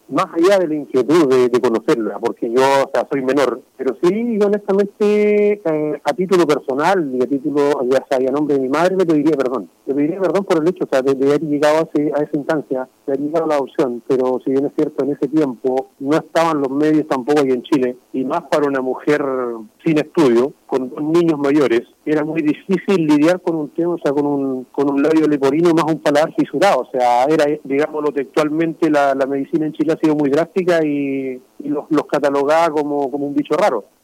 más allá de la inquietud de conocerla, porque yo, o sea, soy menor, pero sí, yo honestamente, a título personal y a título, ya sea, y a nombre de mi madre, le pediría perdón. Le pediría perdón por el hecho, o sea, de haber llegado a esa instancia, de haber llegado a la adopción, pero si bien es cierto, en ese tiempo no estaban los medios tampoco aquí en Chile, y más para una mujer sin estudio, con 2 niños mayores, era muy difícil lidiar con un tema, o sea, con un labio leporino más un paladar fisurado, o sea, era, digámoslo textualmente, la medicina en Chile ha sido muy drástica y los catalogaba como un bicho raro.